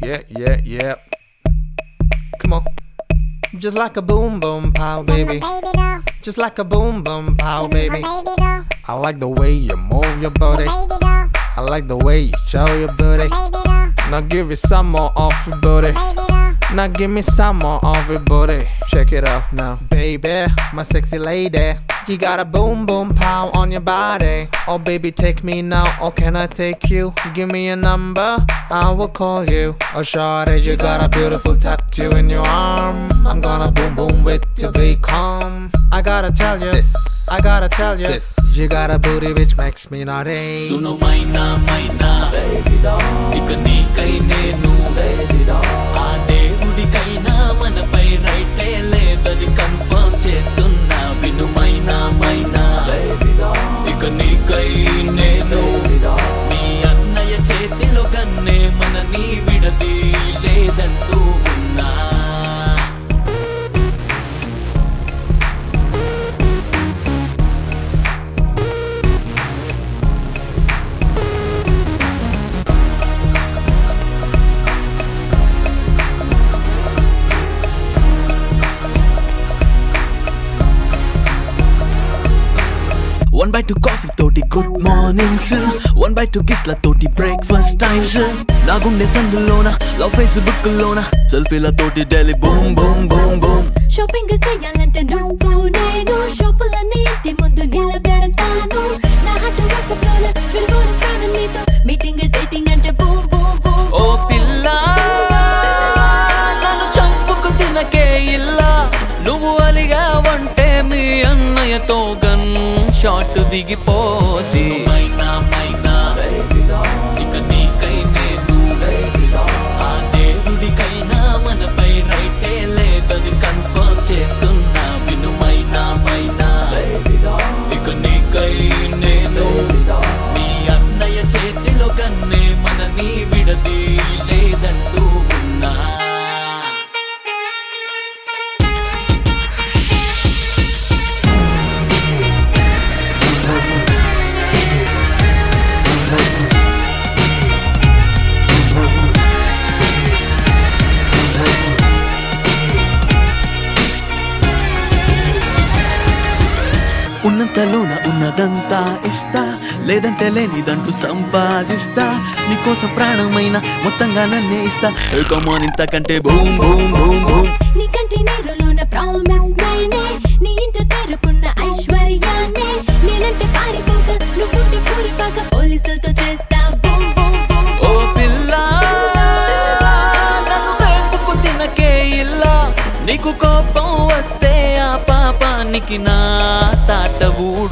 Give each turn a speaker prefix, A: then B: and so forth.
A: Yeah. Come on. Just like a boom boom pow, baby. Just like a boom boom pow, baby. I like the way you move your body. I like the way you show your booty. Now give me some more of your booty. Now give me some more of your booty. Check it out now, baby, my sexy lady. You got a boom boom pow on your body. Oh baby, take me now, or can I take you? Give me a number, I will call you. Oh shawty, you got a beautiful tattoo in your arm. I'm gonna boom boom with you, be calm. I gotta tell you this, I gotta tell you this. You got a booty which makes me naughty.
B: Suno maina baby doll, ika neekai nenu baby doll. Aa devudikaina manapai right ledani confirm chestunna. Vinu maina baby doll, ika neekai nenu mee annaya chetilo ganne manani vidadi ledantu unna. One bite to coffee toti good morning sir. One bite to kiss la toti breakfast time sir. Na gunde sandulona love Facebook lona selfie la toti daily boom boom boom boom.
C: Shopping cheyalante nuvvu nenu shopulani inti mundu nilabedtanu. Na hatu WhatsApp lona vilgora sana neeto meeting dating ante boom boom boom.
B: Oh pilla nanu champuku tinake illa nuvu aliga vante mi annayato gan shot digiposi. Maina baby doll, ika neekai nenu baby doll. Aa devudikaina manapai right ledani confirm chestunna. Vinu maina baby doll, ika neekai nenu mee annaya chetilo ganne manani vidadi ledantu unna. ఉన్నంతలోన ఉన్నదంతా ఇస్తా లేదంటే లేనిదంటూ సంపాదిస్తా. నీకోసం ప్రాణమైన మొత్తంగా నన్నే ఇస్తా. కమాన్ ఇంతకంటే బూమ్ బూమ్ బూమ్ బూమ్.
C: నీ కంటి నీరులోన ప్రామిస్ నేనే నీ ఇంట తెరుకున్న ఐశ్వర్యానే. నేనంటే పారిపోక నువ్వుంటే పూరిపాక పోలీసులతో చేస్తా బూమ్ బూమ్ బూమ్.
B: ఓ పిల్ల నన్ను వేపుకు తినకే ఇల్లా. నీకు కోపం వస్తే ఆ పాపానికి నా తాట ఊడు.